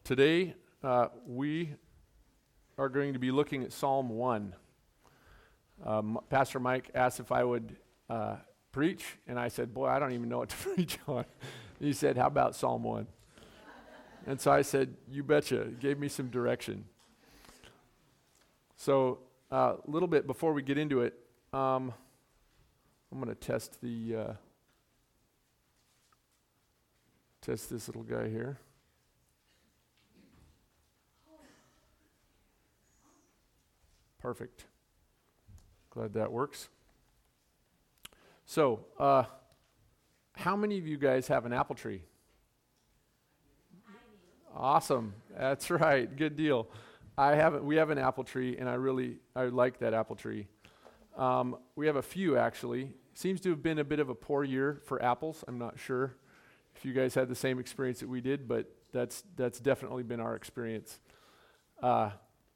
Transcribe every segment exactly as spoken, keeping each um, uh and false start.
Today, uh, we are going to be looking at Psalm one. Um, Pastor Mike asked if I would uh, preach, and I said, boy, I don't even know what to preach on. He said, how about Psalm one? And so I said, you betcha. He gave me some direction. So a uh, little bit before we get into it, um, I'm going to test the uh, test this little guy here. Perfect. Glad that works. So, uh, how many of you guys have an apple tree? Awesome. That's right. Good deal. I haven't. We have an apple tree, and I really I like that apple tree. Um, we have a few actually. Seems to have been a bit of a poor year for apples. I'm not sure if you guys had the same experience that we did, but that's that's definitely been our experience. Uh,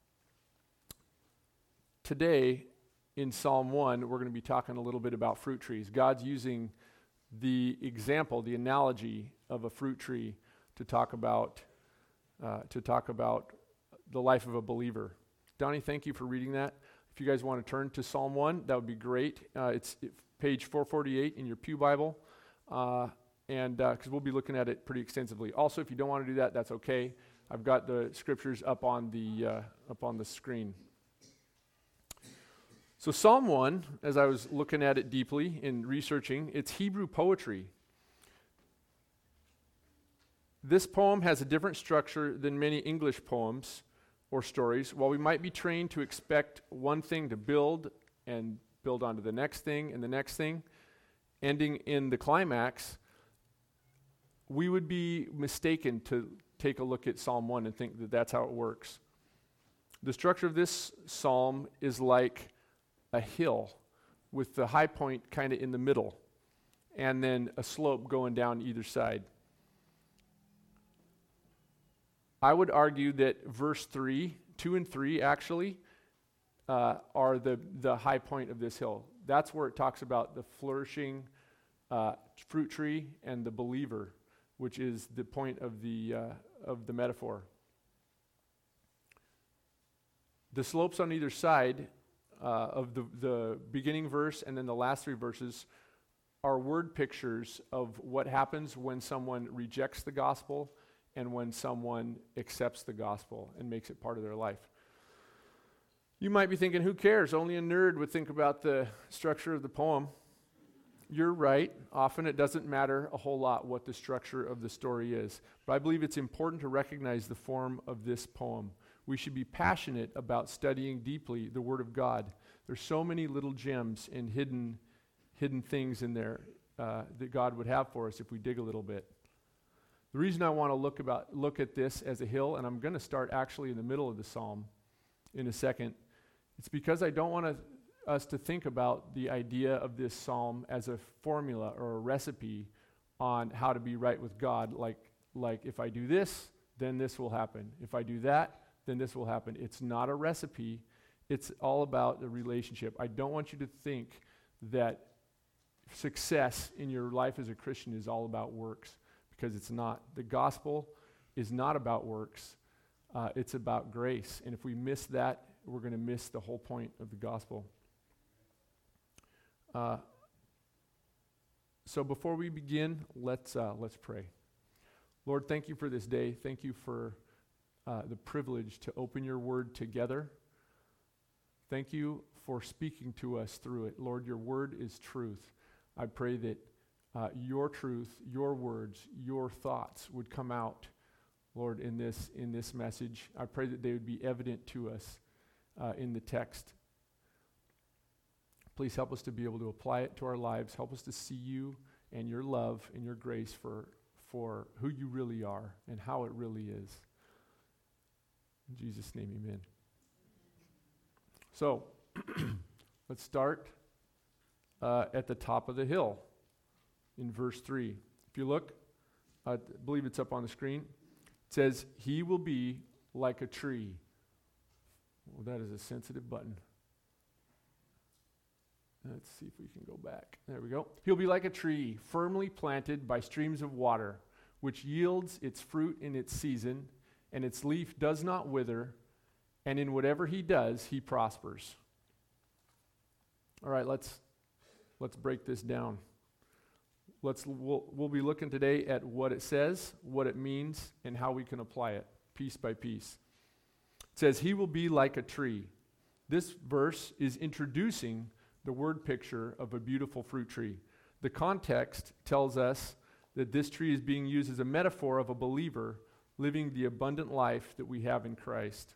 today, in Psalm one, we're going to be talking a little bit about fruit trees. God's using the example, the analogy of a fruit tree to talk about uh, to talk about the life of a believer. Donnie, thank you for reading that. If you guys want to turn to Psalm one, that would be great. Uh, it's it, page four forty-eight in your Pew Bible, uh, and because uh, we'll be looking at it pretty extensively. Also, if you don't want to do that, that's okay. I've got the scriptures up on the uh, up on the screen. So Psalm one, as I was looking at it deeply in researching, it's Hebrew poetry. This poem has a different structure than many English poems or stories. While we might be trained to expect one thing to build and build onto the next thing and the next thing, ending in the climax, we would be mistaken to take a look at Psalm one and think that that's how it works. The structure of this psalm is like a hill with the high point kind of in the middle and then a slope going down either side. I would argue that verse three, two and three actually, uh, are the, the high point of this hill. That's where it talks about the flourishing uh, fruit tree and the believer, which is the point of the uh, of the metaphor. The slopes on either side uh, of the, the beginning verse and then the last three verses are word pictures of what happens when someone rejects the gospel and when someone accepts the gospel and makes it part of their life. You might be thinking, who cares? Only a nerd would think about the structure of the poem. You're right. Often it doesn't matter a whole lot what the structure of the story is. But I believe it's important to recognize the form of this poem. We should be passionate about studying deeply the Word of God. There's so many little gems and hidden, hidden things in there uh, that God would have for us if we dig a little bit. The reason I want to look about look at this as a hill, and I'm going to start actually in the middle of the psalm in a second, it's because I don't want to, us to think about the idea of this psalm as a formula or a recipe on how to be right with God, like, like if I do this, then this will happen. If I do that, then this will happen. It's not a recipe. It's all about the relationship. I don't want you to think that success in your life as a Christian is all about works, because it's not. The gospel is not about works. Uh, it's about grace. And if we miss that, we're going to miss the whole point of the gospel. Uh, so before we begin, let's uh, let's pray. Lord, thank you for this day. Thank you for uh, the privilege to open your word together. Thank you for speaking to us through it. Lord, your word is truth. I pray that uh, your truth, your words, your thoughts would come out, Lord, in this in this message. I pray that they would be evident to us uh, in the text. Please help us to be able to apply it to our lives. Help us to see you and your love and your grace for, for who you really are and how it really is. In Jesus' name, amen. So, let's start uh, at the top of the hill in verse three. If you look, I believe it's up on the screen. It says, he will be like a tree. Well, that is a sensitive button. Let's see if we can go back. There we go. He'll be like a tree firmly planted by streams of water, which yields its fruit in its season, and its leaf does not wither, and in whatever he does, he prospers. All right, let's let's break this down. Let's we'll, we'll be looking today at what it says, what it means, and how we can apply it piece by piece. It says, he will be like a tree. This verse is introducing the word picture of a beautiful fruit tree. The context tells us that this tree is being used as a metaphor of a believer living the abundant life that we have in Christ.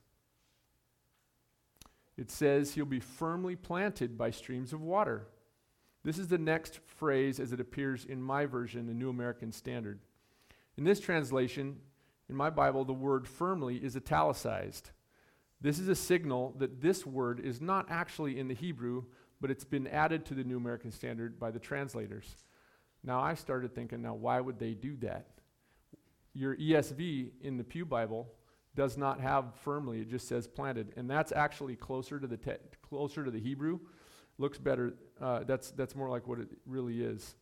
It says he'll be firmly planted by streams of water. This is the next phrase as it appears in my version, the New American Standard. In this translation, in my Bible, the word firmly is italicized. This is a signal that this word is not actually in the Hebrew, but it's been added to the New American Standard by the translators. Now I started thinking, now why would they do that? Your E S V in the Pew Bible does not have firmly, it just says planted, and that's actually closer to the te- closer to the Hebrew. Looks better. Uh, that's that's more like what it really is.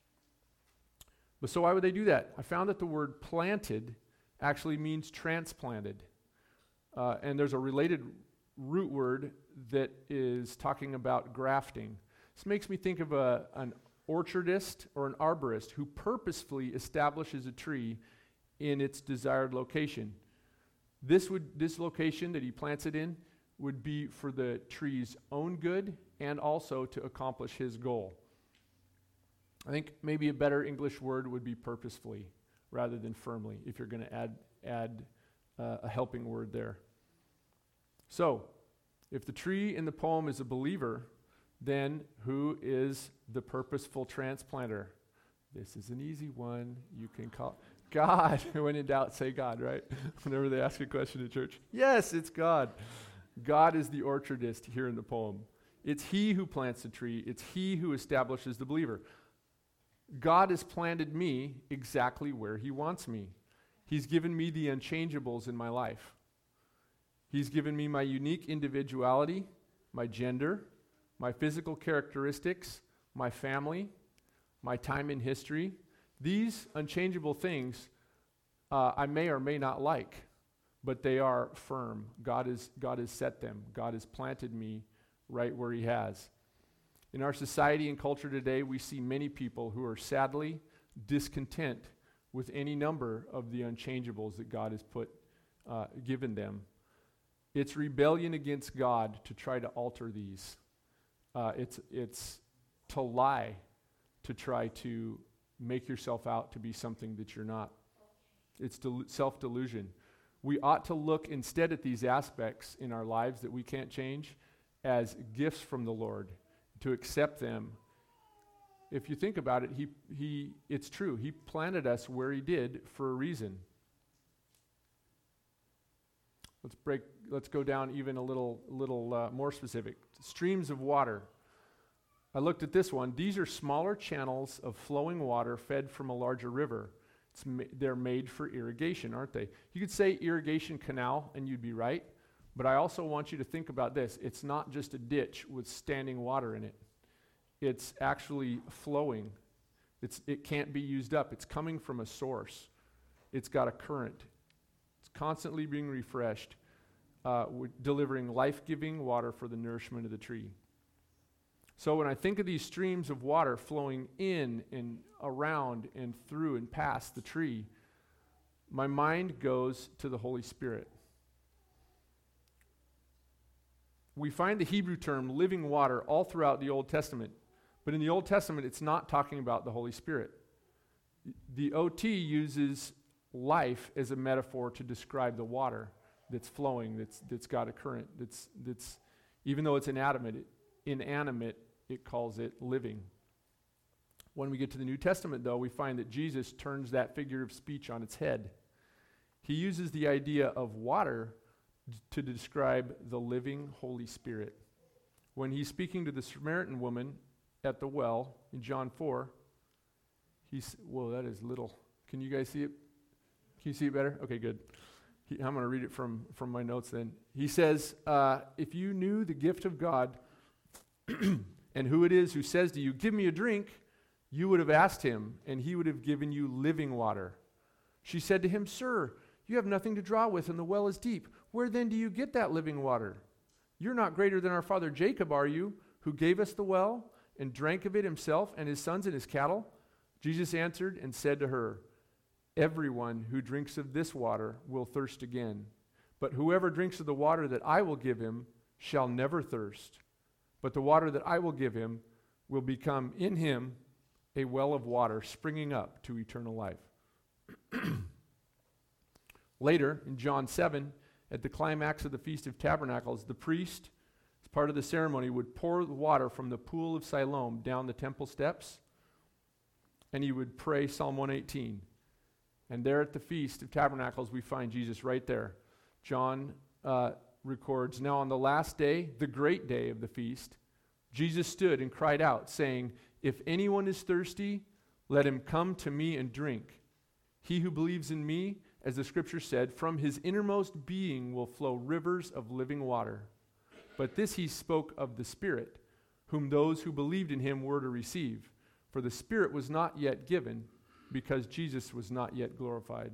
But so why would they do that? I found that the word planted actually means transplanted, uh, and there's a related root word that is talking about grafting. This makes me think of a an orchardist or an arborist who purposefully establishes a tree in its desired location. This would this location that he plants it in would be for the tree's own good and also to accomplish his goal. I think maybe a better English word would be purposefully rather than firmly, if you're going to add add uh, a helping word there. So, if the tree in the poem is a believer, then who is the purposeful transplanter? This is an easy one. You can call God. When in doubt, say God, right? Whenever they ask a question in church. Yes, it's God. God is the orchardist here in the poem. It's he who plants the tree. It's he who establishes the believer. God has planted me exactly where he wants me. He's given me the unchangeables in my life. He's given me my unique individuality, my gender, my physical characteristics, my family, my time in history. These unchangeable things uh, I may or may not like, but they are firm. God is God has set them. God has planted me right where he has. In our society and culture today, we see many people who are sadly discontent with any number of the unchangeables that God has put, uh, given them. It's rebellion against God to try to alter these. Uh, it's it's to lie, to try to make yourself out to be something that you're not. It's del- self-delusion. We ought to look instead at these aspects in our lives that we can't change as gifts from the Lord, to accept them. If you think about it, he he it's true. He planted us where he did for a reason. Let's break. Let's go down even a little, little uh, more specific. Streams of water. I looked at this one. These are smaller channels of flowing water fed from a larger river. It's ma- they're made for irrigation, aren't they? You could say irrigation canal, and you'd be right. But I also want you to think about this. It's not just a ditch with standing water in it. It's actually flowing. It's it can't be used up. It's coming from a source. It's got a current. It's constantly being refreshed, uh, w- delivering life-giving water for the nourishment of the tree. So when I think of these streams of water flowing in and around and through and past the tree, my mind goes to the Holy Spirit. We find the Hebrew term living water all throughout the Old Testament, but in the Old Testament it's not talking about the Holy Spirit. The O T uses life as a metaphor to describe the water that's flowing, that's that's got a current, that's that's even though it's inanimate, it, inanimate, it calls it living. When we get to the New Testament, though, we find that Jesus turns that figure of speech on its head. He uses the idea of water d- to describe the living Holy Spirit. When he's speaking to the Samaritan woman at the well in John four, he's, whoa, that is little. Can you guys see it? Can you see it better? Okay, good. He, I'm going to read it from, from my notes then. He says, uh, if you knew the gift of God and who it is who says to you, give me a drink, you would have asked him, and he would have given you living water. She said to him, sir, You have nothing to draw with, and the well is deep. Where then do you get that living water? You're not greater than our father Jacob, are you, who gave us the well and drank of it himself and his sons and his cattle?" Jesus answered and said to her, "Everyone who drinks of this water will thirst again. But whoever drinks of the water that I will give him shall never thirst. But the water that I will give him will become in him a well of water springing up to eternal life." Later, in John seven, at the climax of the Feast of Tabernacles, the priest, as part of the ceremony, would pour the water from the pool of Siloam down the temple steps, and he would pray Psalm one eighteen. And there at the Feast of Tabernacles, we find Jesus right there. John uh, records, "Now on the last day, the great day of the feast, Jesus stood and cried out, saying, 'If anyone is thirsty, let him come to me and drink. He who believes in me, as the scripture said, from his innermost being will flow rivers of living water.' But this he spoke of the Spirit, whom those who believed in him were to receive. For the Spirit was not yet given, because Jesus was not yet glorified."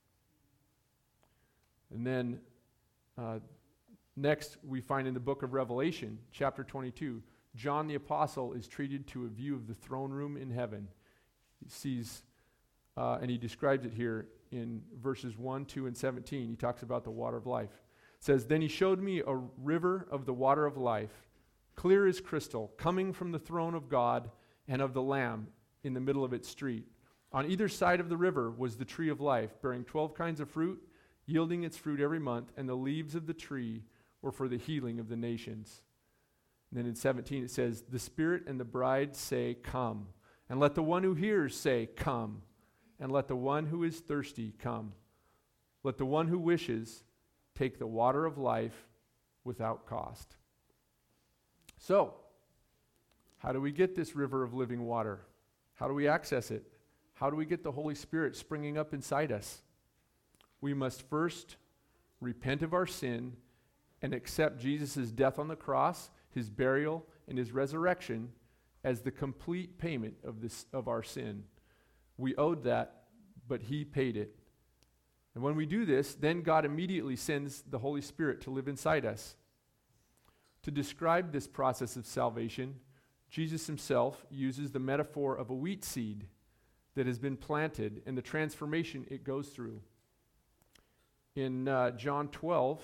And then uh, next we find in the book of Revelation, chapter twenty-two, John the Apostle is treated to a view of the throne room in heaven. He sees, uh, and he describes it here in verses one, two, and seventeen. He talks about the water of life. It says, "Then he showed me a river of the water of life, clear as crystal, coming from the throne of God and of the Lamb in the middle of its street. On either side of the river was the tree of life, bearing twelve kinds of fruit, yielding its fruit every month, and the leaves of the tree were for the healing of the nations." And then in seventeen it says, "The Spirit and the bride say, 'Come.' And let the one who hears say, 'Come.' And let the one who is thirsty come. Let the one who wishes take the water of life without cost." So, how do we get this river of living water? How do we access it? How do we get the Holy Spirit springing up inside us? We must first repent of our sin and accept Jesus' death on the cross, his burial, and his resurrection as the complete payment of this of our sin. We owed that, but he paid it. And when we do this, then God immediately sends the Holy Spirit to live inside us. To describe this process of salvation, Jesus himself uses the metaphor of a wheat seed that has been planted and the transformation it goes through. In uh, John twelve,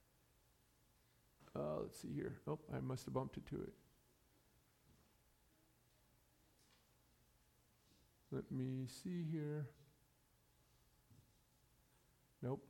uh, let's see here. Oh, I must have bumped into it. Let me see here. Nope.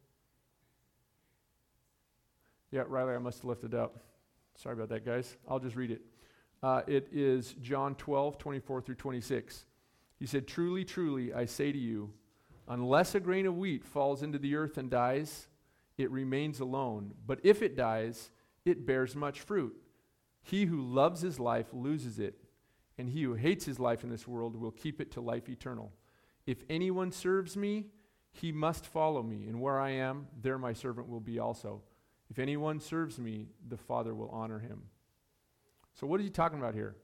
Yeah, Riley, I must have left it up. Sorry about that, guys. I'll just read it. Uh, it is John twelve, twenty-four through twenty-six. He said, "Truly, truly, I say to you, unless a grain of wheat falls into the earth and dies, it remains alone. But if it dies, it bears much fruit. He who loves his life loses it, and he who hates his life in this world will keep it to life eternal. If anyone serves me, he must follow me, and where I am, there my servant will be also. If anyone serves me, the Father will honor him." So what is he talking about here?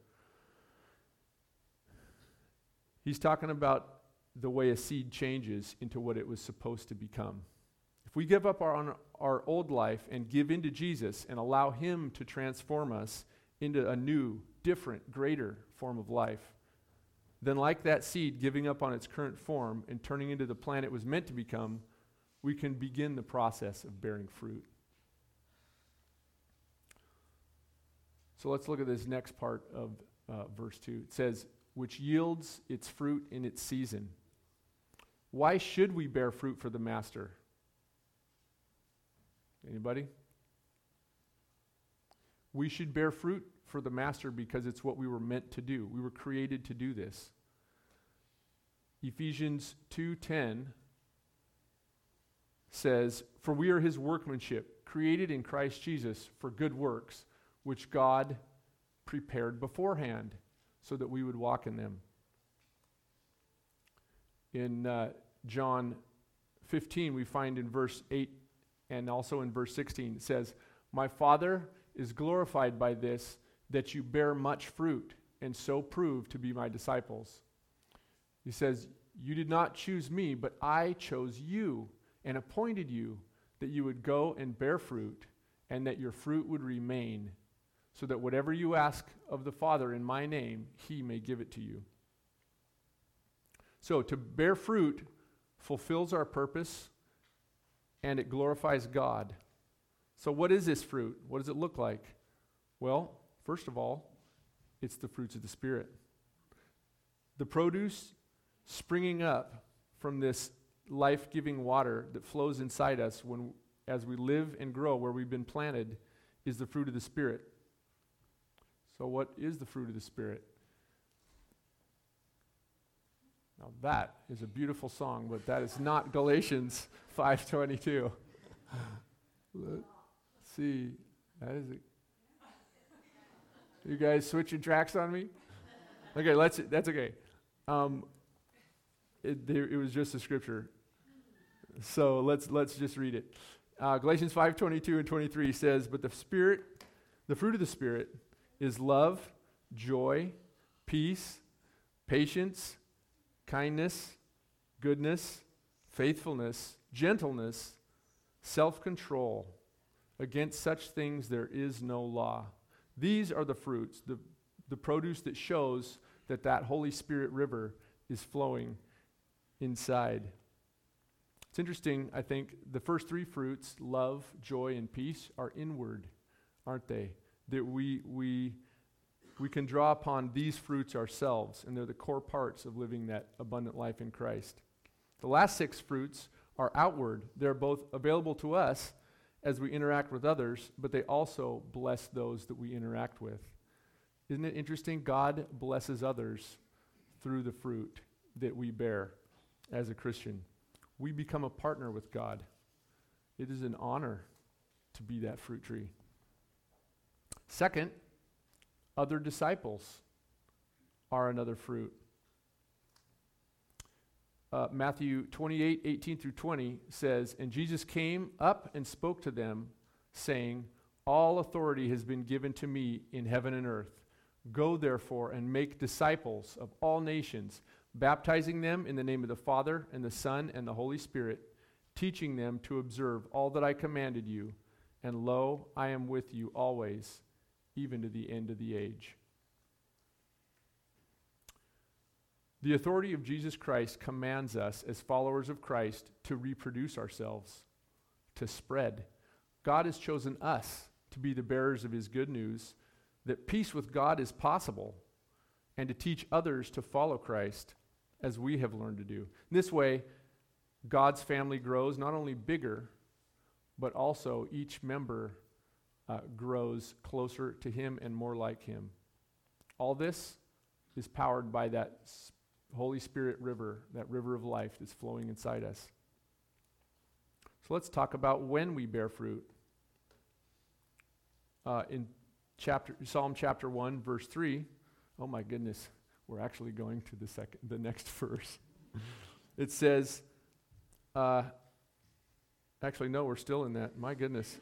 He's talking about the way a seed changes into what it was supposed to become. If we give up our, our old life and give into Jesus and allow him to transform us into a new, different, greater form of life, then like that seed giving up on its current form and turning into the plant it was meant to become, we can begin the process of bearing fruit. So let's look at this next part of uh, verse two. It says, "Which yields its fruit in its season." Why should we bear fruit for the master? Anybody? We should bear fruit for the master because it's what we were meant to do. We were created to do this. Ephesians two ten says, "For we are his workmanship, created in Christ Jesus for good works, which God prepared beforehand so that we would walk in them." In uh, John fifteen, we find in verse eight and also in verse sixteen, it says, "My Father is glorified by this, that you bear much fruit, and so prove to be my disciples." He says, "You did not choose me, but I chose you and appointed you that you would go and bear fruit, and that your fruit would remain, so that whatever you ask of the Father in my name, he may give it to you. So to bear fruit fulfills our purpose, and it glorifies God. So what is this fruit? What does it look like? Well, first of all, it's the fruits of the Spirit. The produce springing up from this life-giving water that flows inside us when, as we live and grow where we've been planted, is the fruit of the Spirit. So what is the fruit of the Spirit? Now that is a beautiful song, but that is not Galatians five twenty-two. Let's see. That is it. You guys switching tracks on me? Okay, let's. That's okay. Um, it, there, it was just a scripture, so let's let's just read it. Uh, Galatians five twenty-two and twenty-three says, "But the Spirit, the fruit of the Spirit, is love, joy, peace, patience, kindness, goodness, faithfulness, gentleness, self-control. Against such things there is no law." These are the fruits, the, the produce that shows that that Holy Spirit river is flowing inside. It's interesting, I think, the first three fruits, love, joy, and peace, are inward, aren't they? That we, we, we can draw upon these fruits ourselves, and they're the core parts of living that abundant life in Christ. The last six fruits are outward. They're both available to us as we interact with others, but they also bless those that we interact with. Isn't it interesting? God blesses others through the fruit that we bear as a Christian. We become a partner with God. It is an honor to be that fruit tree. Second, other disciples are another fruit. Uh, Matthew twenty-eight, eighteen through twenty says, "And Jesus came up and spoke to them, saying, 'All authority has been given to me in heaven and earth. Go therefore and make disciples of all nations, baptizing them in the name of the Father and the Son and the Holy Spirit, teaching them to observe all that I commanded you. And lo, I am with you always, even to the end of the age.'" The authority of Jesus Christ commands us as followers of Christ to reproduce ourselves, to spread. God has chosen us to be the bearers of his good news, that peace with God is possible, and to teach others to follow Christ as we have learned to do. In this way, God's family grows not only bigger, but also each member uh, grows closer to him and more like him. All this is powered by that sp- Holy Spirit river, that river of life that's flowing inside us. So let's talk about when we bear fruit. Uh, in chapter Psalm chapter one, verse three, oh my goodness, we're actually going to the second, the next verse. It says, uh, actually no, we're still in that. My goodness.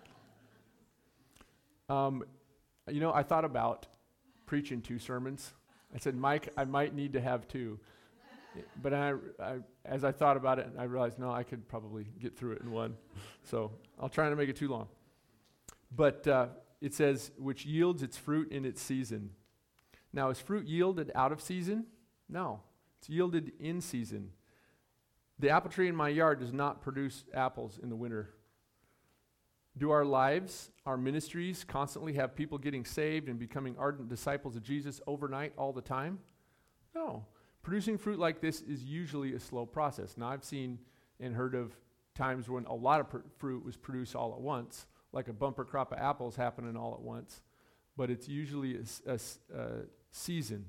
Um, you know, I thought about preaching two sermons. I said, Mike, I might need to have two. But I, I, as I thought about it, I realized, no, I could probably get through it in one. So I'll try not to make it too long. But uh, it says, which yields its fruit in its season. Now, is fruit yielded out of season? No. It's yielded in season. The apple tree in my yard does not produce apples in the winter. Do our lives, our ministries constantly have people getting saved and becoming ardent disciples of Jesus overnight all the time? No. Producing fruit like this is usually a slow process. Now, I've seen and heard of times when a lot of pr- fruit was produced all at once, like a bumper crop of apples happening all at once, but it's usually a, s- a s- a season.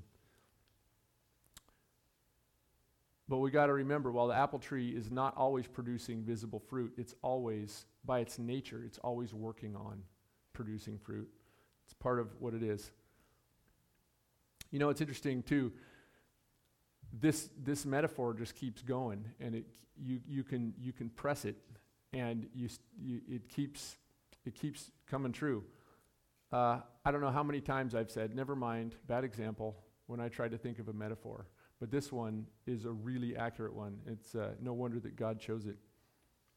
But we got to remember, while the apple tree is not always producing visible fruit, it's always, by its nature, it's always working on producing fruit. It's part of what it is. You know, it's interesting too. This this metaphor just keeps going, and it you you can you can press it, and you, you it keeps it keeps coming true. Uh, I don't know how many times I've said, "Never mind, bad example," when I try to think of a metaphor. But this one is a really accurate one. It's uh, no wonder that God chose it.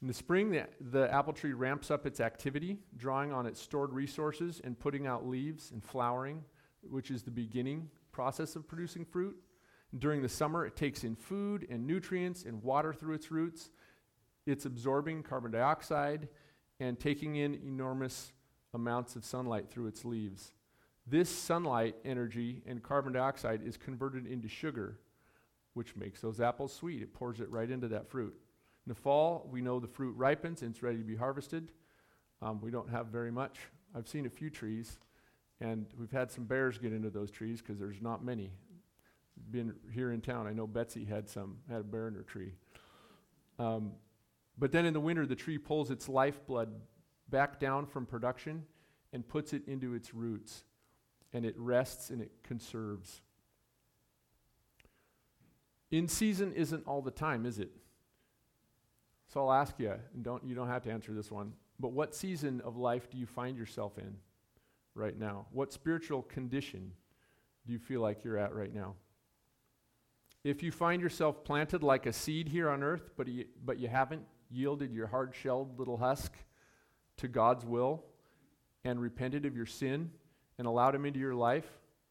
In the spring, the, the apple tree ramps up its activity, drawing on its stored resources and putting out leaves and flowering, which is the beginning process of producing fruit. During the summer, it takes in food and nutrients and water through its roots. It's absorbing carbon dioxide and taking in enormous amounts of sunlight through its leaves. This sunlight energy and carbon dioxide is converted into sugar, which makes those apples sweet. It pours it right into that fruit. In the fall, we know the fruit ripens and it's ready to be harvested. Um, we don't have very much. I've seen a few trees, and we've had some bears get into those trees because there's not many. Been here in town, I know Betsy had some, had a bear in her tree. Um, but then in the winter, the tree pulls its lifeblood back down from production and puts it into its roots, and it rests and it conserves. In season isn't all the time, is it? So I'll ask you, and don't you don't have to answer this one, but what season of life do you find yourself in right now? What spiritual condition do you feel like you're at right now? If you find yourself planted like a seed here on earth, but you, but you haven't yielded your hard-shelled little husk to God's will and repented of your sin and allowed Him into your life,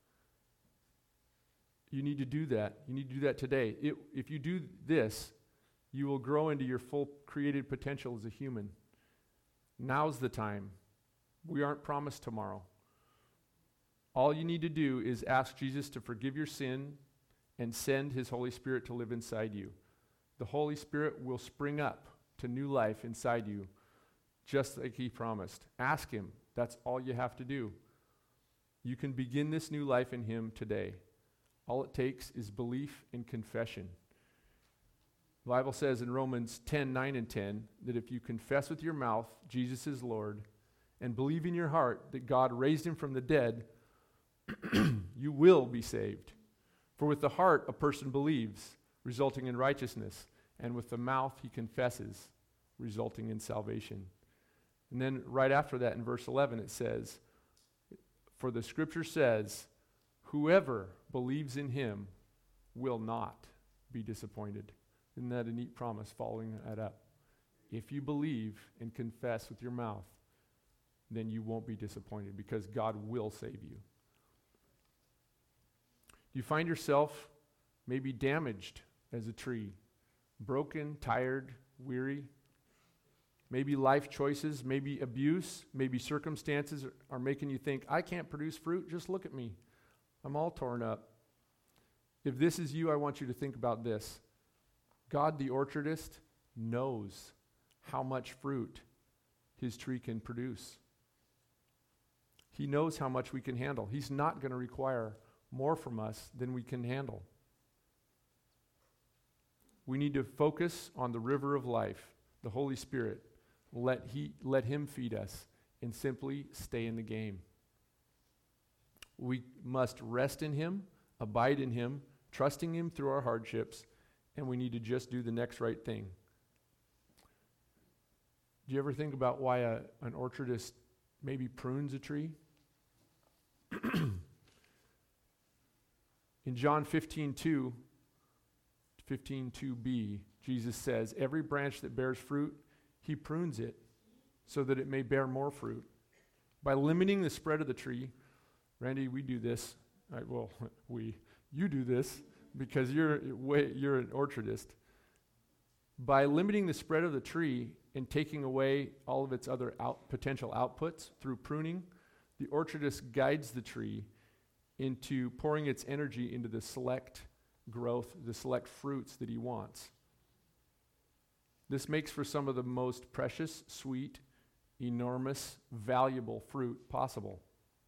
you need to do that. You need to do that today. It, if you do this, you will grow into your full created potential as a human. Now's the time. We aren't promised tomorrow. All you need to do is ask Jesus to forgive your sin and send His Holy Spirit to live inside you. The Holy Spirit will spring up to new life inside you, just like He promised. Ask Him. That's all you have to do. You can begin this new life in Him today. All it takes is belief and confession. The Bible says in Romans ten, nine and ten, that if you confess with your mouth Jesus is Lord and believe in your heart that God raised Him from the dead, you will be saved. For with the heart a person believes, resulting in righteousness, and with the mouth he confesses, resulting in salvation. And then right after that in verse eleven it says, for the scripture says, whoever believes in Him will not be disappointed. Isn't that a neat promise following that up? If you believe and confess with your mouth, then you won't be disappointed because God will save you. Do you find yourself maybe damaged as a tree? Broken, tired, weary? Maybe life choices, maybe abuse, maybe circumstances are, are making you think, I can't produce fruit, just look at me. I'm all torn up. If this is you, I want you to think about this. God, the orchardist, knows how much fruit His tree can produce. He knows how much we can handle. He's not going to require more from us than we can handle. We need to focus on the river of life, the Holy Spirit. Let he, let Him feed us and simply stay in the game. We must rest in Him, abide in Him, trusting Him through our hardships, and we need to just do the next right thing. Do you ever think about why a, an orchardist maybe prunes a tree? In John fifteen two, fifteen two b, Jesus says, every branch that bears fruit, He prunes it so that it may bear more fruit. By limiting the spread of the tree, Randy, we do this. I, well, we, you do this because you're, you're an orchardist. By limiting the spread of the tree and taking away all of its other out, potential outputs through pruning, the orchardist guides the tree into pouring its energy into the select growth, the select fruits that He wants. This makes for some of the most precious, sweet, enormous, valuable fruit possible.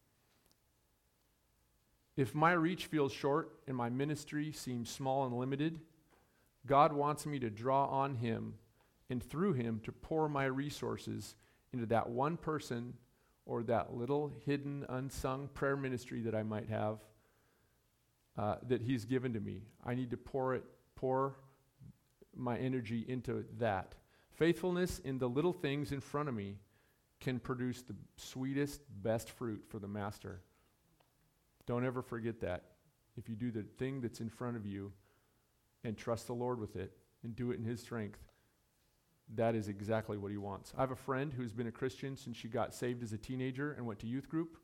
If my reach feels short and my ministry seems small and limited, God wants me to draw on Him and through Him to pour my resources into that one person or that little hidden, unsung prayer ministry that I might have uh, that He's given to me. I need to pour it, pour my energy into that. Faithfulness in the little things in front of me can produce the sweetest, best fruit for the Master. Don't ever forget that. If you do the thing that's in front of you and trust the Lord with it and do it in His strength, that is exactly what he wants. I have a friend who's been a Christian since she got saved as a teenager and went to youth group.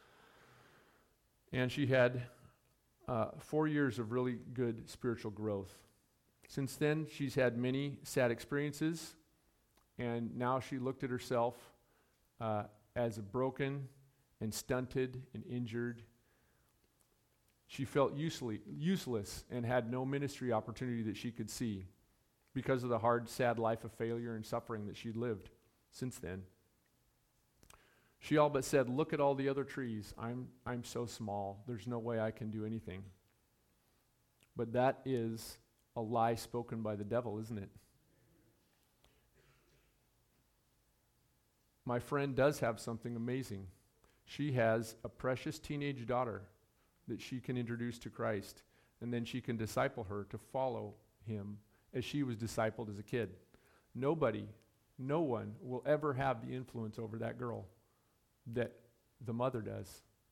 And she had uh, four years of really good spiritual growth. Since then, she's had many sad experiences, and now she looked at herself uh, as a broken and stunted and injured. She felt useless, useless and had no ministry opportunity that she could see because of the hard, sad life of failure and suffering that she'd lived since then. She all but said, look at all the other trees. I'm, I'm so small. There's no way I can do anything. But that is a lie spoken by the devil, isn't it? My friend does have something amazing. She has a precious teenage daughter that she can introduce to Christ, and then she can disciple her to follow him as she was discipled as a kid. Nobody, no one will ever have the influence over that girl that the mother does.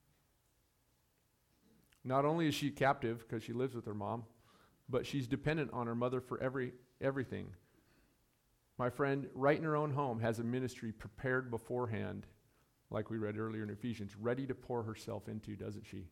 Not only is she captive because she lives with her mom, but she's dependent on her mother for every everything. My friend, right in her own home, has a ministry prepared beforehand, like we read earlier in Ephesians, ready to pour herself into, doesn't she?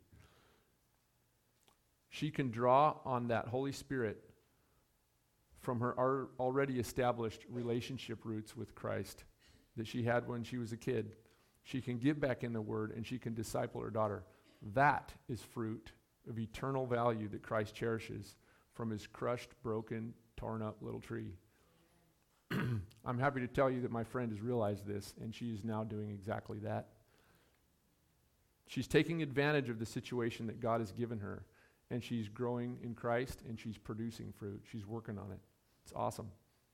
She can draw on that Holy Spirit from her ar- already established relationship roots with Christ that she had when she was a kid. She can give back in the Word, and she can disciple her daughter. That is fruit of eternal value that Christ cherishes from his crushed, broken, torn up little tree. I'm happy to tell you that my friend has realized this, and she is now doing exactly that. She's taking advantage of the situation that God has given her, and she's growing in Christ, and she's producing fruit. She's working on it. It's awesome.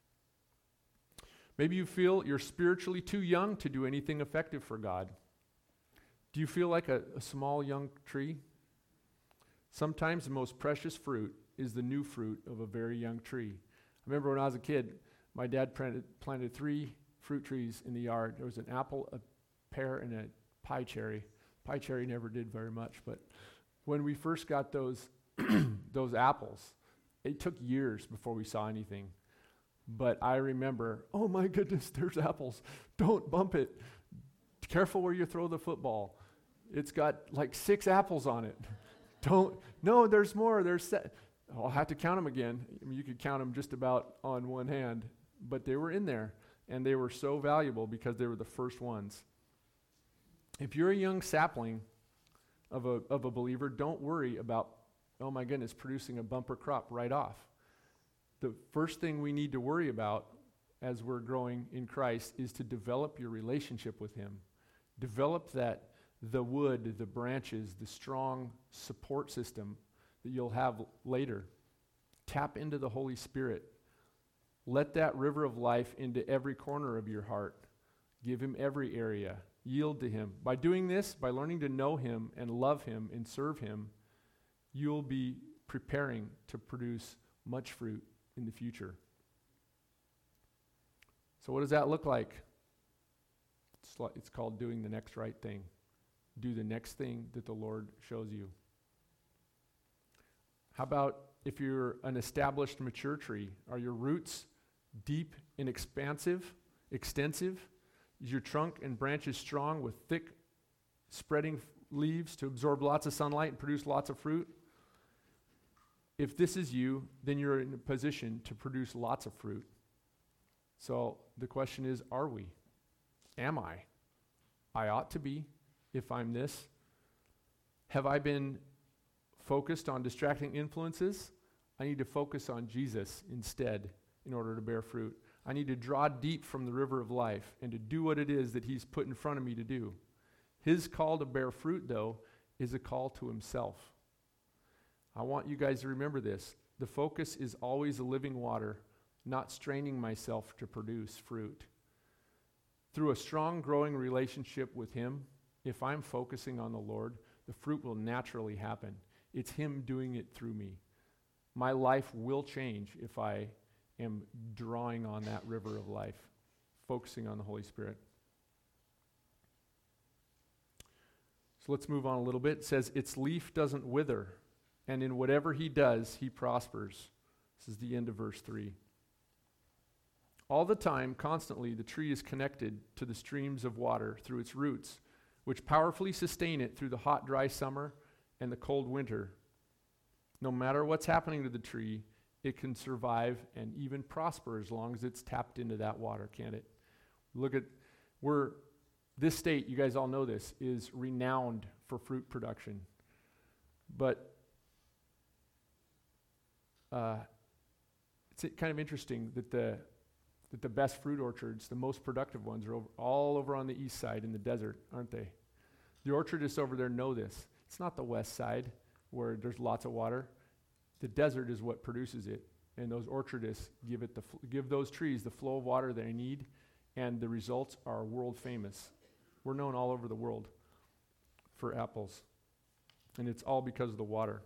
Maybe you feel you're spiritually too young to do anything effective for God. Do you feel like a, a small young tree? Sometimes the most precious fruit is the new fruit of a very young tree. I remember when I was a kid, my dad planted, planted three fruit trees in the yard. There was an apple, a pear, and a pie cherry. Pie cherry never did very much, but when we first got those those apples, it took years before we saw anything. But I remember, oh my goodness, there's apples. Don't bump it. Careful where you throw the football. It's got like six apples on it. Don't, no, there's more. There's se- I'll have to count them again. I mean, you could count them just about on one hand, but they were in there, and they were so valuable because they were the first ones. If you're a young sapling of a of a believer, don't worry about, oh my goodness, producing a bumper crop right off. The first thing we need to worry about as we're growing in Christ is to develop your relationship with him. Develop that, the wood, the branches, the strong support system that you'll have later. Tap into the Holy Spirit. Let that river of life into every corner of your heart. Give him every area. Yield to him. By doing this, by learning to know him and love him and serve him, you'll be preparing to produce much fruit in the future. So what does that look like? It's, like, it's called doing the next right thing. Do the next thing that the Lord shows you. How about if you're an established mature tree? Are your roots deep and expansive, extensive? Is your trunk and branches strong with thick, spreading f- leaves to absorb lots of sunlight and produce lots of fruit? If this is you, then you're in a position to produce lots of fruit. So the question is, are we? Am I? I ought to be if I'm this. Have I been focused on distracting influences? I need to focus on Jesus instead in order to bear fruit. I need to draw deep from the river of life and to do what it is that he's put in front of me to do. His call to bear fruit, though, is a call to himself. I want you guys to remember this. The focus is always the living water, not straining myself to produce fruit. Through a strong, growing relationship with him, if I'm focusing on the Lord, the fruit will naturally happen. It's him doing it through me. My life will change if I am drawing on that river of life, focusing on the Holy Spirit. So let's move on a little bit. It says, its leaf doesn't wither, and in whatever he does, he prospers. This is the end of verse three. All the time, constantly, the tree is connected to the streams of water through its roots, which powerfully sustain it through the hot, dry summer and the cold winter. No matter what's happening to the tree, it can survive and even prosper as long as it's tapped into that water, can't it? Look at, we're, this state, you guys all know this, is renowned for fruit production. But uh, it's kind of interesting that the that the best fruit orchards, the most productive ones, are over, all over on the east side in the desert, aren't they? The orchardists over there know this. It's not the west side where there's lots of water. The desert is what produces it, and those orchardists give it the fl- give those trees the flow of water they need, and the results are world famous. We're known all over the world for apples, and it's all because of the water.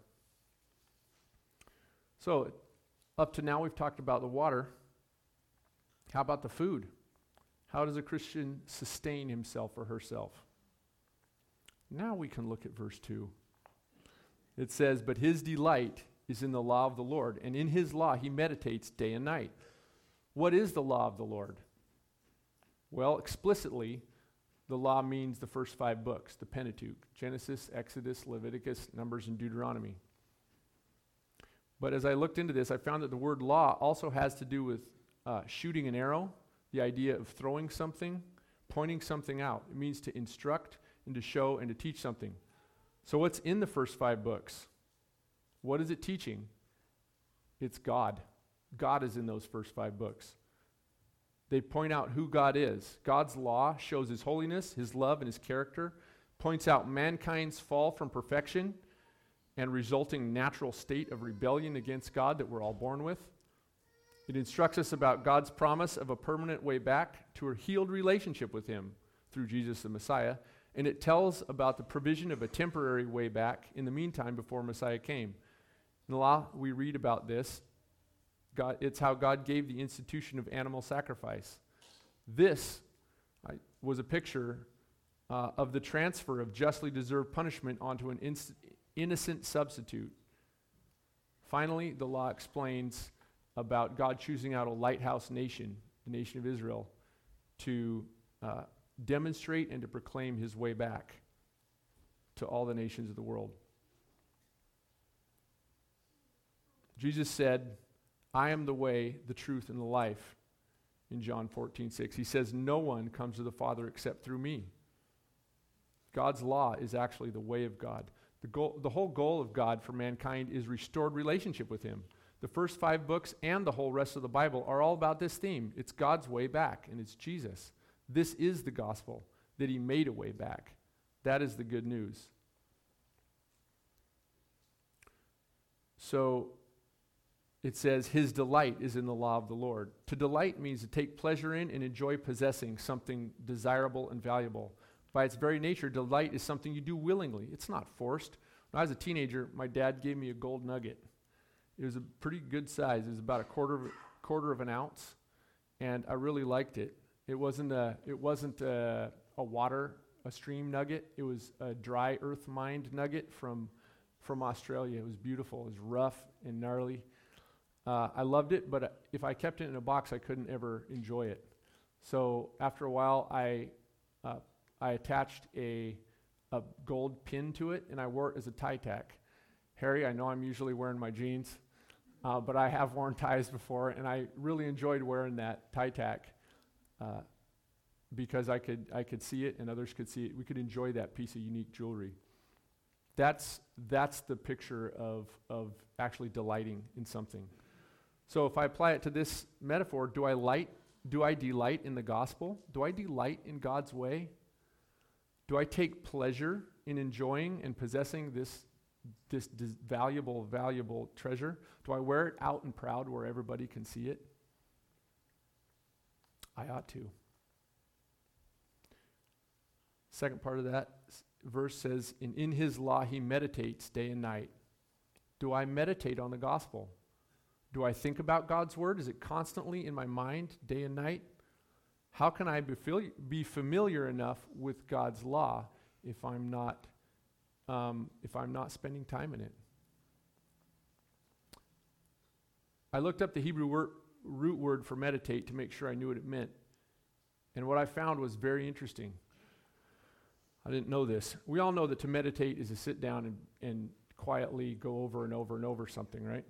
So, up to now we've talked about the water. How about the food? How does a Christian sustain himself or herself? Now we can look at verse two. It says, "But his delight is in the law of the Lord, and in his law he meditates day and night." What is the law of the Lord? Well, explicitly, the law means the first five books, the Pentateuch: Genesis, Exodus, Leviticus, Numbers, and Deuteronomy. But as I looked into this, I found that the word law also has to do with uh, shooting an arrow, the idea of throwing something, pointing something out. It means to instruct and to show and to teach something. So what's in the first five books? What is it teaching? It's God. God is in those first five books. They point out who God is. God's law shows his holiness, his love, and his character, points out mankind's fall from perfection and resulting natural state of rebellion against God that we're all born with. It instructs us about God's promise of a permanent way back to a healed relationship with him through Jesus the Messiah, and it tells about the provision of a temporary way back in the meantime before Messiah came. In the law, we read about this. God, it's how God gave the institution of animal sacrifice. This uh, was a picture uh, of the transfer of justly deserved punishment onto an inst- innocent substitute. Finally, the law explains about God choosing out a lighthouse nation, the nation of Israel, to uh, demonstrate and to proclaim his way back to all the nations of the world. Jesus said, "I am the way, the truth, and the life," in John fourteen six. He says, "No one comes to the Father except through me." God's law is actually the way of God. The goal, the whole goal of God for mankind is restored relationship with him. The first five books and the whole rest of the Bible are all about this theme. It's God's way back, and it's Jesus. This is the gospel, that he made a way back. That is the good news. So it says, his delight is in the law of the Lord. To delight means to take pleasure in and enjoy possessing something desirable and valuable. By its very nature, delight is something you do willingly. It's not forced. When I was a teenager, my dad gave me a gold nugget. It was a pretty good size. It was about a quarter of, quarter of an ounce, and I really liked it. It wasn't a, it wasn't a, a water, a stream nugget. It was a dry earth mined nugget from, from Australia. It was beautiful. It was rough and gnarly. Uh, I loved it, but uh, if I kept it in a box, I couldn't ever enjoy it. So after a while, I uh, I attached a a gold pin to it, and I wore it as a tie tack. Harry, I know I'm usually wearing my jeans, uh, but I have worn ties before, and I really enjoyed wearing that tie tack uh, because I could I could see it, and others could see it. We could enjoy that piece of unique jewelry. That's that's the picture of of actually delighting in something. So if I apply it to this metaphor, do I light? Do I delight in the gospel? Do I delight in God's way? Do I take pleasure in enjoying and possessing this this dis- valuable, valuable treasure? Do I wear it out and proud where everybody can see it? I ought to. Second part of that s- verse says, and in his law he meditates day and night. Do I meditate on the gospel? Do I think about God's word? Is it constantly in my mind, day and night? How can I be, fili- be familiar enough with God's law if I'm not um, if I'm not spending time in it? I looked up the Hebrew word root word for meditate to make sure I knew what it meant. And what I found was very interesting. I didn't know this. We all know that to meditate is to sit down and, and quietly go over and over and over something, right?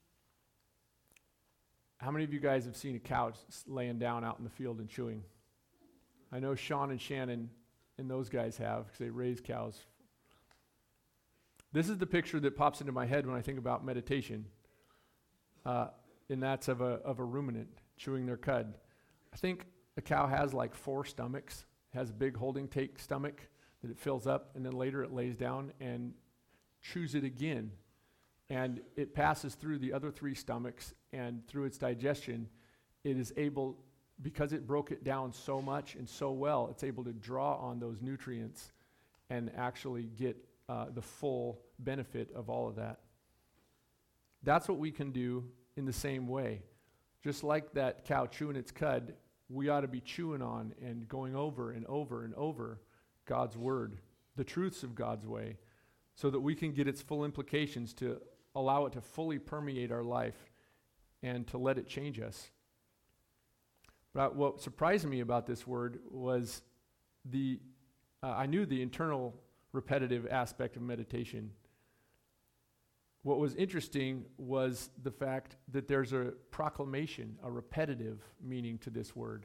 How many of you guys have seen a cow s- laying down out in the field and chewing? I know Sean and Shannon and those guys have, because they raise cows. This is the picture that pops into my head when I think about meditation, uh, and that's of a of a ruminant chewing their cud. I think a cow has like four stomachs. It has a big holding tank stomach that it fills up, and then later it lays down and chews it again. And it passes through the other three stomachs, and through its digestion, it is able, because it broke it down so much and so well, it's able to draw on those nutrients and actually get uh, the full benefit of all of that. That's what we can do in the same way. Just like that cow chewing its cud, we ought to be chewing on and going over and over and over God's word, the truths of God's way, so that we can get its full implications, to allow it to fully permeate our life and to let it change us. But what surprised me about this word was the, uh, I knew the internal repetitive aspect of meditation. What was interesting was the fact that there's a proclamation, a repetitive meaning to this word.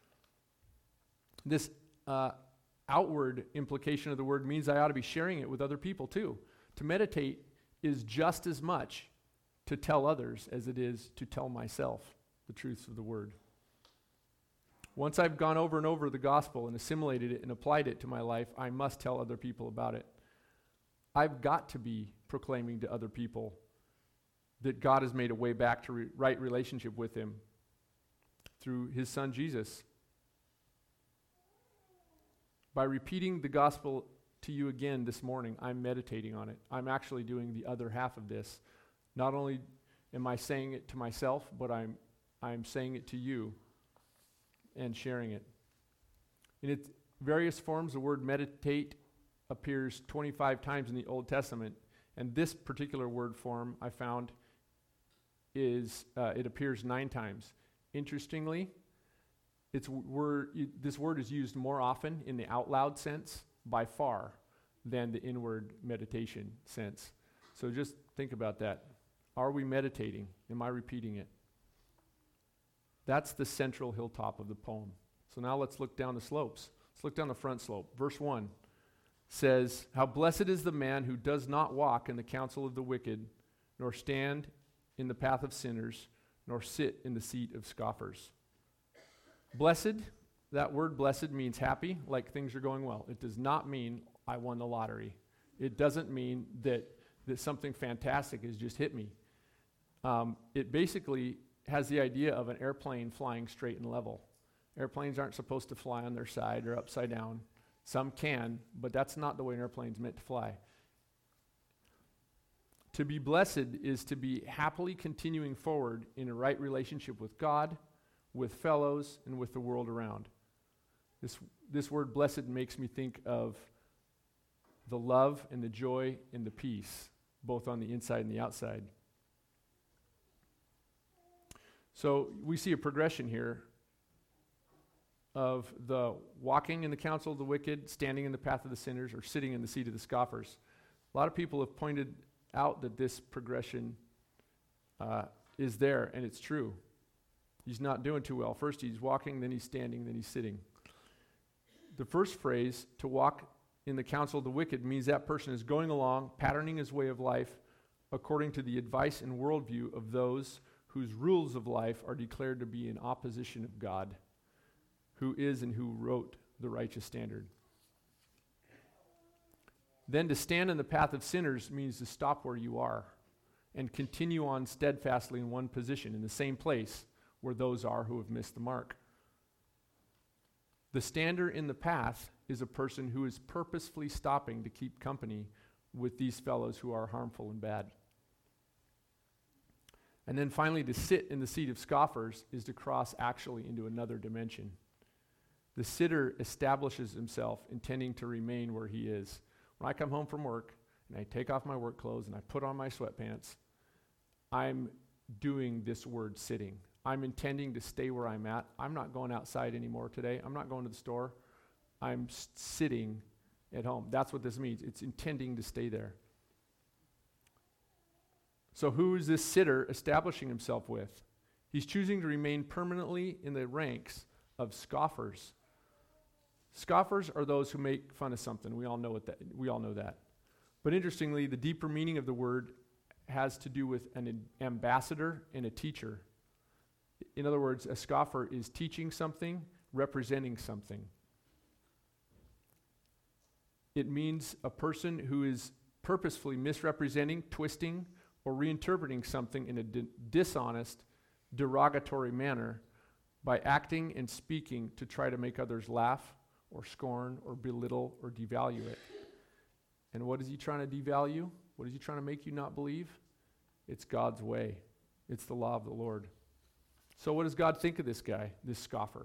This uh, outward implication of the word means I ought to be sharing it with other people too. To meditate is just as much to tell others as it is to tell myself the truths of the word. Once I've gone over and over the gospel and assimilated it and applied it to my life, I must tell other people about it. I've got to be proclaiming to other people that God has made a way back to re- right relationship with him through his son Jesus. By repeating the gospel to you again this morning, I'm meditating on it. I'm actually doing the other half of this. Not only am I saying it to myself, but I'm I'm saying it to you and sharing it. In its various forms, the word meditate appears twenty-five times in the Old Testament, and this particular word form I found is uh, it appears nine times. Interestingly, it's word, it, this word is used more often in the out loud sense by far than the inward meditation sense. So just think about that. Are we meditating? Am I repeating it? That's the central hilltop of the poem. So now let's look down the slopes. Let's look down the front slope. Verse one says, "How blessed is the man who does not walk in the counsel of the wicked, nor stand in the path of sinners, nor sit in the seat of scoffers." Blessed, that word blessed means happy, like things are going well. It does not mean I won the lottery. It doesn't mean that, that something fantastic has just hit me. Um, it basically has the idea of an airplane flying straight and level. Airplanes aren't supposed to fly on their side or upside down. Some can, but that's not the way an airplane's meant to fly. To be blessed is to be happily continuing forward in a right relationship with God, with fellows, and with the world around. This, this word blessed makes me think of the love and the joy and the peace, both on the inside and the outside. So we see a progression here of the walking in the counsel of the wicked, standing in the path of the sinners, or sitting in the seat of the scoffers. A lot of people have pointed out that this progression uh, is there, and it's true. He's not doing too well. First he's walking, then he's standing, then he's sitting. The first phrase, to walk in the counsel of the wicked, means that person is going along, patterning his way of life according to the advice and worldview of those whose rules of life are declared to be in opposition of God, who is and who wrote the righteous standard. Then to stand in the path of sinners means to stop where you are and continue on steadfastly in one position, in the same place where those are who have missed the mark. The stander in the path is a person who is purposefully stopping to keep company with these fellows who are harmful and bad. And then finally, to sit in the seat of scoffers is to cross actually into another dimension. The sitter establishes himself, intending to remain where he is. When I come home from work and I take off my work clothes and I put on my sweatpants, I'm doing this word sitting. I'm intending to stay where I'm at. I'm not going outside anymore today. I'm not going to the store. I'm s- sitting at home. That's what this means. It's intending to stay there. So who is this sitter establishing himself with? He's choosing to remain permanently in the ranks of scoffers. Scoffers are those who make fun of something. We all know what that, we all know that. But interestingly, the deeper meaning of the word has to do with an ambassador and a teacher. In other words, a scoffer is teaching something, representing something. It means a person who is purposefully misrepresenting, twisting, or reinterpreting something in a di- dishonest, derogatory manner by acting and speaking to try to make others laugh or scorn or belittle or devalue it. And what is he trying to devalue? What is he trying to make you not believe? It's God's way. It's the law of the Lord. So what does God think of this guy, this scoffer?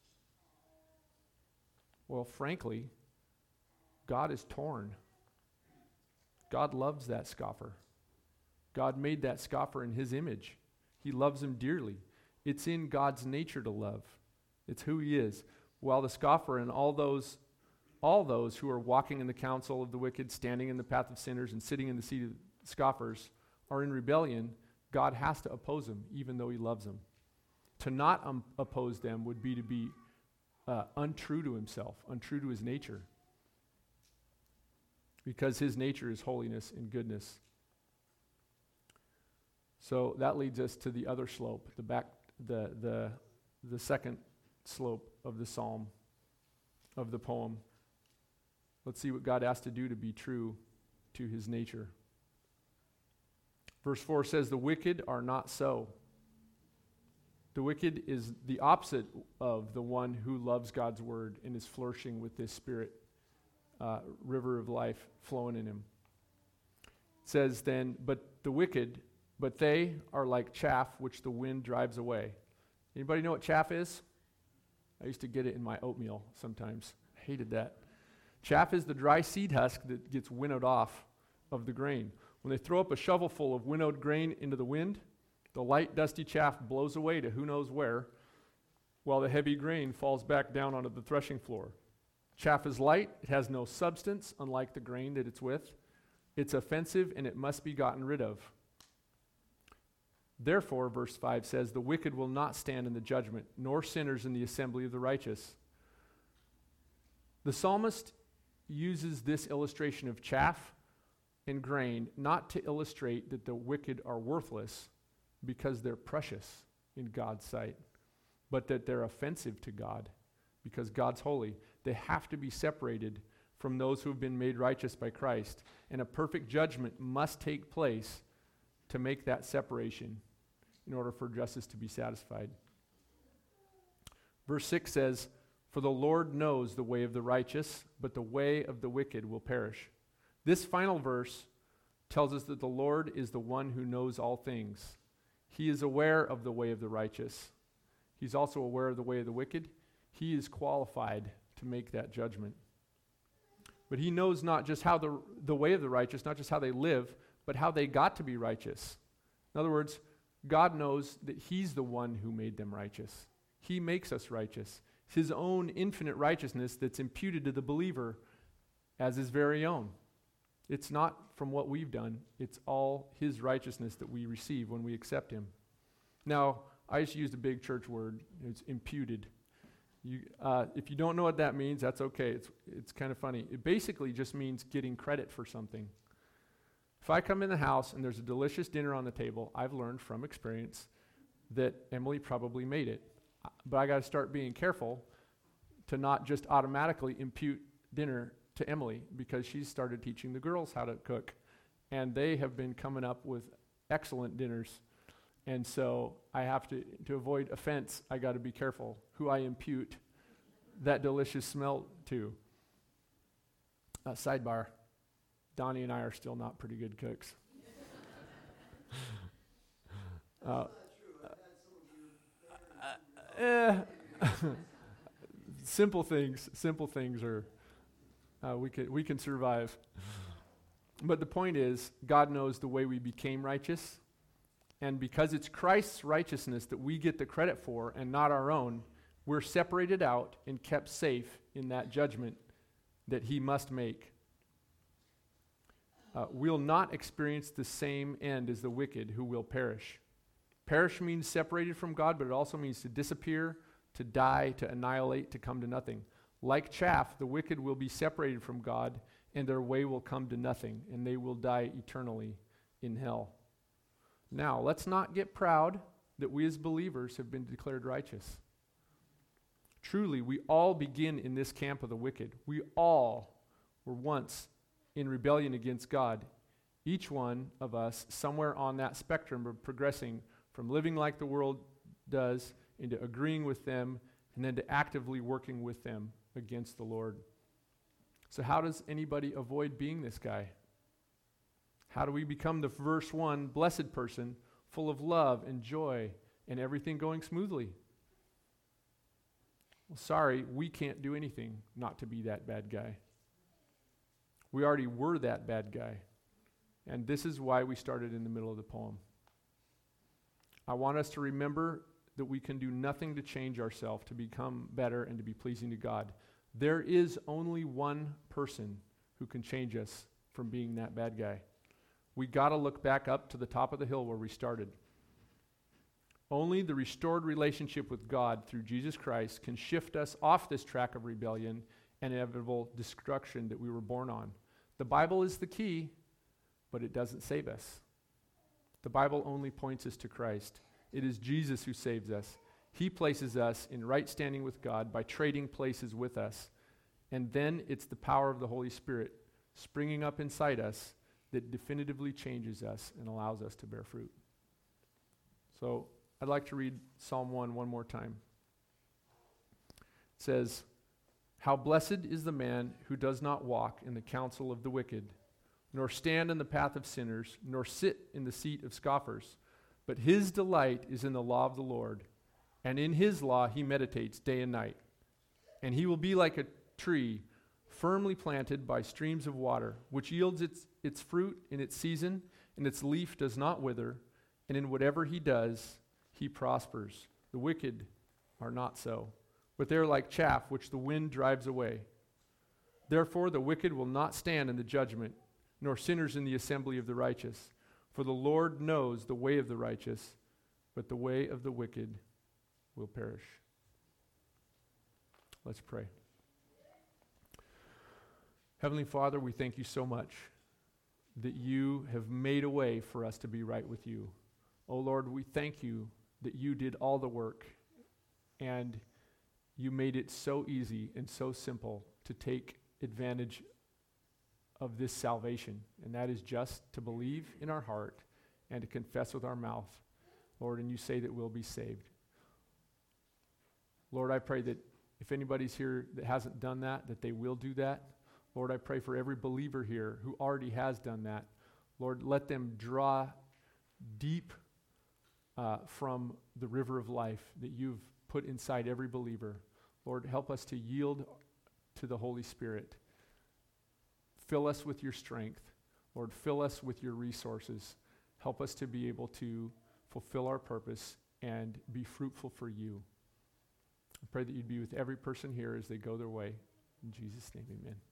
Well, frankly, God is torn. God loves that scoffer. God made that scoffer in his image. He loves him dearly. It's in God's nature to love. It's who he is. While the scoffer and all those all those who are walking in the counsel of the wicked, standing in the path of sinners, and sitting in the seat of scoffers are in rebellion, God has to oppose them, even though he loves them. To not um, oppose them would be to be uh, untrue to himself, untrue to his nature, because his nature is holiness and goodness. So that leads us to the other slope, the back, the the the second slope of the psalm, of the poem. Let's see what God has to do to be true to his nature. Verse four says, "The wicked are not so." The wicked is the opposite of the one who loves God's word and is flourishing with this spirit, uh, river of life flowing in him. It says then, "But the wicked, but they are like chaff which the wind drives away." Anybody know what chaff is? I used to get it in my oatmeal sometimes. I hated that. Chaff is the dry seed husk that gets winnowed off of the grain. When they throw up a shovelful of winnowed grain into the wind, the light, dusty chaff blows away to who knows where, while the heavy grain falls back down onto the threshing floor. Chaff is light, it has no substance, unlike the grain that it's with. It's offensive, and it must be gotten rid of. Therefore, verse five says, "The wicked will not stand in the judgment, nor sinners in the assembly of the righteous." The psalmist uses this illustration of chaff and grain not to illustrate that the wicked are worthless because they're precious in God's sight, but that they're offensive to God because God's holy. They have to be separated from those who have been made righteous by Christ, and a perfect judgment must take place to make that separation in order for justice to be satisfied. Verse six says, "For the Lord knows the way of the righteous, but the way of the wicked will perish." This final verse tells us that the Lord is the one who knows all things. He is aware of the way of the righteous. He's also aware of the way of the wicked. He is qualified to make that judgment. But he knows not just how the, the way of the righteous, not just how they live, but how they got to be righteous. In other words, God knows that he's the one who made them righteous. He makes us righteous. It's his own infinite righteousness that's imputed to the believer as his very own. It's not from what we've done. It's all his righteousness that we receive when we accept him. Now, I just used a big church word. It's imputed. You, uh, if you don't know what that means, that's okay. It's, it's kind of funny. It basically just means getting credit for something. If I come in the house and there's a delicious dinner on the table, I've learned from experience that Emily probably made it. But I got to start being careful to not just automatically impute dinner to Emily, because she's started teaching the girls how to cook. And they have been coming up with excellent dinners. And so I have to, to avoid offense, I got to be careful who I impute that delicious smell to. Uh, sidebar. Donnie and I are still not pretty good cooks. uh, uh, uh, simple things, simple things are, uh, we can we can survive. But the point is, God knows the way we became righteous, And because it's Christ's righteousness that we get the credit for and not our own, we're separated out and kept safe in that judgment that he must make. Uh, we'll not experience the same end as the wicked who will perish. Perish means separated from God, but it also means to disappear, to die, to annihilate, to come to nothing. Like chaff, the wicked will be separated from God, and their way will come to nothing, and they will die eternally in hell. Now, let's not get proud that we as believers have been declared righteous. Truly, we all begin in this camp of the wicked. We all were once in rebellion against God. Each one of us, somewhere on that spectrum of progressing from living like the world does into agreeing with them and then to actively working with them against the Lord. So how does anybody avoid being this guy? How do we become the verse one blessed person, full of love and joy and everything going smoothly? Well, sorry, we can't do anything not to be that bad guy. We already were that bad guy. And this is why we started in the middle of the poem. I want us to remember that we can do nothing to change ourselves to become better and to be pleasing to God. There is only one person who can change us from being that bad guy. We got to look back up to the top of the hill where we started. Only the restored relationship with God through Jesus Christ can shift us off this track of rebellion and inevitable destruction that we were born on. The Bible is the key, but it doesn't save us. The Bible only points us to Christ. It is Jesus who saves us. He places us in right standing with God by trading places with us. And then it's the power of the Holy Spirit springing up inside us that definitively changes us and allows us to bear fruit. So I'd like to read Psalm one one more time. It says, "How blessed is the man who does not walk in the counsel of the wicked, nor stand in the path of sinners, nor sit in the seat of scoffers. But his delight is in the law of the Lord, and in his law he meditates day and night. And he will be like a tree firmly planted by streams of water, which yields its, its fruit in its season, and its leaf does not wither, and in whatever he does, he prospers. The wicked are not so, but they are like chaff which the wind drives away. Therefore the wicked will not stand in the judgment, nor sinners in the assembly of the righteous. For the Lord knows the way of the righteous, but the way of the wicked will perish." Let's pray. Heavenly Father, we thank you so much that you have made a way for us to be right with you. Oh Lord, we thank you that you did all the work and you made it so easy and so simple to take advantage of this salvation, and that is just to believe in our heart and to confess with our mouth, Lord, and you say that we'll be saved. Lord, I pray that if anybody's here that hasn't done that, that they will do that. Lord, I pray for every believer here who already has done that. Lord, let them draw deep uh, from the river of life that you've put inside every believer. Lord, help us to yield to the Holy Spirit. Fill us with your strength. Lord, fill us with your resources. Help us to be able to fulfill our purpose and be fruitful for you. I pray that you'd be with every person here as they go their way. In Jesus' name, amen.